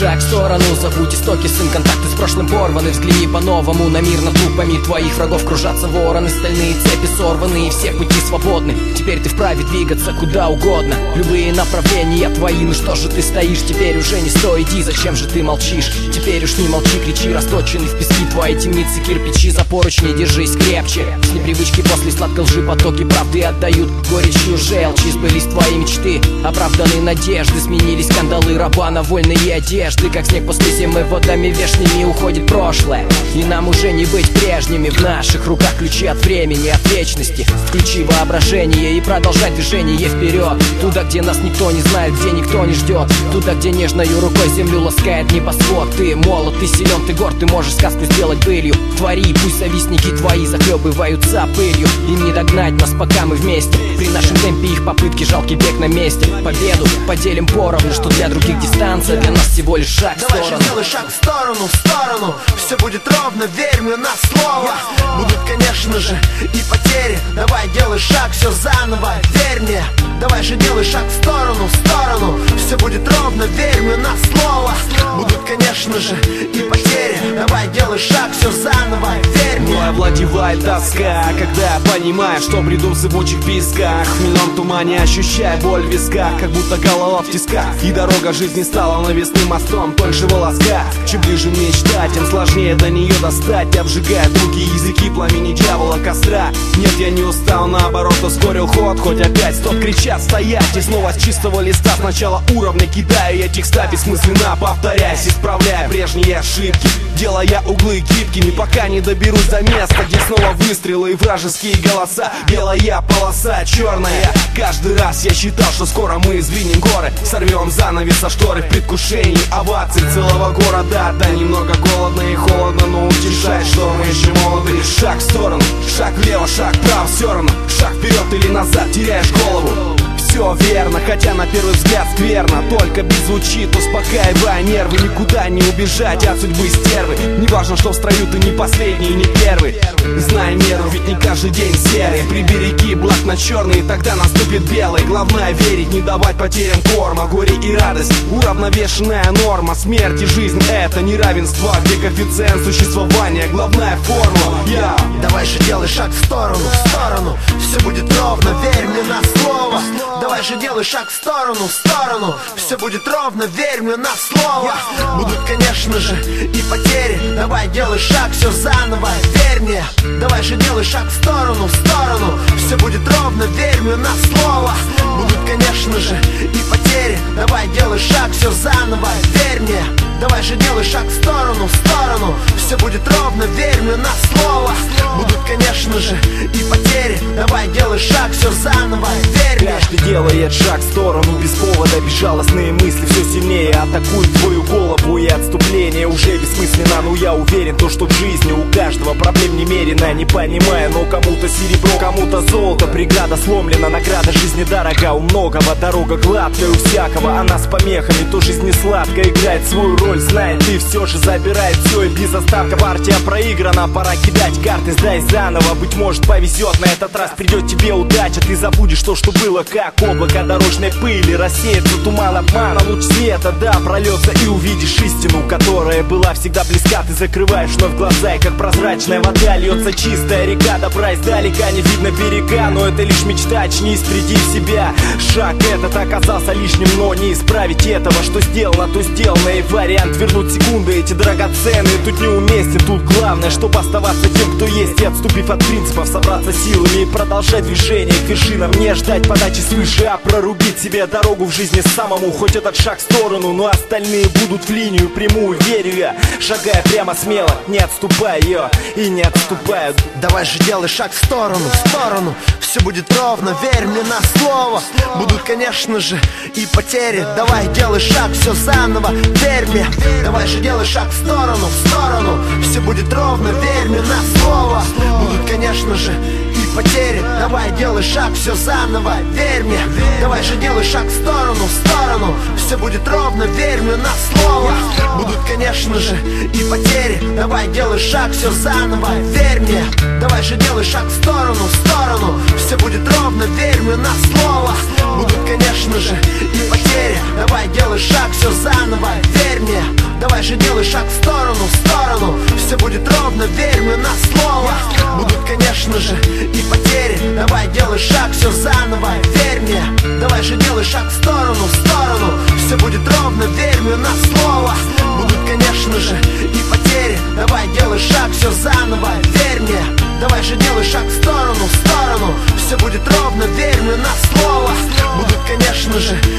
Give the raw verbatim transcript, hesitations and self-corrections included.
шаг в сторону. Забудь истоки, сын, контакты с прошлым порваны. Взгляни по-новому на мир, над трупами твоих врагов кружатся вороны. Стальные цепи сорваны и все пути свободны. Теперь ты вправе двигаться куда угодно. Любые направления твои, ну что же ты стоишь? Теперь уже не стой, иди, зачем же ты молчишь? Теперь уж не молчи, кричи, расточены в пески твои темницы, кирпичи за поручни, держись крепче. С непривычки после сладкой лжи потоки правды отдают горечью желчи. Сбылись твои мечты, оправданы надежды, сменились кандалы раба на вольные одежды. Как снег после зимы водами вешними уходит прошлое, и нам уже не быть прежними. В наших руках ключи от времени, от вечности. Включи воображение и продолжай движение вперед. Туда, где нас никто не знает, где никто не ждет. Туда, где нежною рукой землю ласкает небосвод. Ты молод, ты силен, ты горд, ты можешь сказку сделать былью. Твори, пусть завистники твои захлебываются пылью. Им не догнать нас, пока мы вместе. При нашем темпе их попытки, жалкий бег на месте. Победу поделим поровну, что для других дистанция, для нас всего лишь шаг в сторону. Давай же делай шаг в сторону, в сторону. Все будет ровно, верь мне на слово. Будут, конечно же, и потери. Давай делай шаг, все заново, верь мне. Давай же делай шаг в сторону, в сторону. Все будет ровно, верь мне на слово. Будут, конечно же, и потери. Давай делай шаг, все заново, верь мне. Мной овладевает тоска, когда я понимаю, что бреду в зыбучих песках. В хмельном тумане ощущая боль в висках, как будто голова в тисках. И дорога жизни стала навесным мостом тоньше волоска. Чем ближе мечта, тем сложнее до нее достать. Обжигая другие языки пламени дьявола костра. Нет, я не устал, наоборот, ускорил ход. Хоть опять стоп кричат стоять, и снова с чистого листа сначала уровня кидаю я текста, бессмысленно повторяясь, исправляя прежние ошибки, делая углы гибкими, пока не доберусь до места, где снова выстрелы и вражеские голоса. Белая полоса, черная. Каждый раз я считал, что скоро мы сдвинем горы, сорвем занавес со шторы в предвкушении оваций целого города. Да, немного голодно и холодно, но утешает, что мы еще молоды. Шаг в сторону, шаг влево, шаг вправо, все равно. Шаг вперед или назад, теряешь голову. Все верно, хотя на первый взгляд скверно. Только бит звучит, успокаивая нервы. Никуда не убежать от судьбы стервы. Не важно, что в строю ты не последний и не первый. Знай меру, ведь не каждый день серый. Прибереги благ на черный, тогда наступит белый. Главное верить, не давать потерям корма. Горе и радость, уравновешенная норма. Смерть и жизнь — это неравенство, где коэффициент существования главная формула. yeah. Давай же делай шаг в сторону, в сторону. Все будет ровно, верь мне на слово. Давай же делай шаг в сторону, в сторону. Все будет ровно, верь мне на слово. Будут, конечно же, и потери. Давай делай шаг, все заново, верь мне. Давай же делай шаг в сторону, в сторону. Все будет ровно, верь мне на слово. Будут, конечно же, и потери. Давай делай шаг, все заново, верь мне. Давай же делай шаг в сторону, в сторону. Все будет ровно, верь мне на слово. Будут, конечно же, и потери. Давай делай шаг, все заново, верь мне. Каждый делает шаг в сторону без повода. Безжалостные мысли все сильнее атакуют твою голову, и отступление уже бессмысленно. Но я уверен, то, что в жизни у каждого проблем немерено. Не понимая, но кому-то серебро, кому-то золото. Преграда сломлена, награда жизни дорога. У многого дорога гладкая, у всякого она с помехами. То жизнь не сладкая, играет свою роль, знает, ты все же забирает все и без остатка. Партия проиграна, пора кидать карты, сдай заново. Быть может повезет, на этот раз придет тебе удача. Ты забудешь то, что было, как облако дорожной пыли. Рассеется туман обмана, луч света, да, прольется, и увидишь истину, которая была всегда близка. Ты закрываешь вновь глаза, и как прозрачная вода льется чистая река. Добра издалека не видно берега, но это лишь мечта, очнись, приди в себя. Шаг этот оказался лишним, но не исправить этого. Что сделано, то сделано, и вариант вернуть секунды эти драгоценные тут неуместен. Тут главное, чтобы оставаться тем, кто есть, и отступив от принципов, собраться силами и продолжать движение к вершинам. Не ждать подачи свыше, а прорубить себе дорогу в жизни самому. Хоть этот шаг в сторону, но остальные будут в линию прямую, верю я. Шагая прямо смело, не отступая ее и не отступают. Давай же делай шаг в сторону, в сторону. Все будет ровно, верь мне на слово. Будут, конечно же, и потери. Давай делай шаг, все заново, верь мне. Давай же делай шаг в сторону, в сторону. Все будет ровно, верь мне на слово. Будут, конечно же, и потери. Давай делай шаг, все заново, верь мне. Давай Давай же делай шаг в сторону, в сторону. Все будет ровно, верь мне на слово. Будут, конечно же, и потери. Давай делай шаг, все заново, верь мне. Давай же делай шаг в сторону, в сторону. Все будет ровно, верь мне на слово. Будут, конечно же, и потери. Давай делай шаг, все заново, верь мне. Давай же делай шаг в сторону, в сторону. Все будет ровно, верь мне на слово. Будут, конечно же, и потери. Давай делай шаг, все заново, верь мне. Давай же делай шаг в сторону, в сторону. Все будет ровно, верь мне на слово. Будут, конечно же, и потери. Давай делай шаг, все заново, верь мне. Давай же делай шаг в сторону, в сторону. Все будет ровно, верь мне на слово. Будут, конечно же,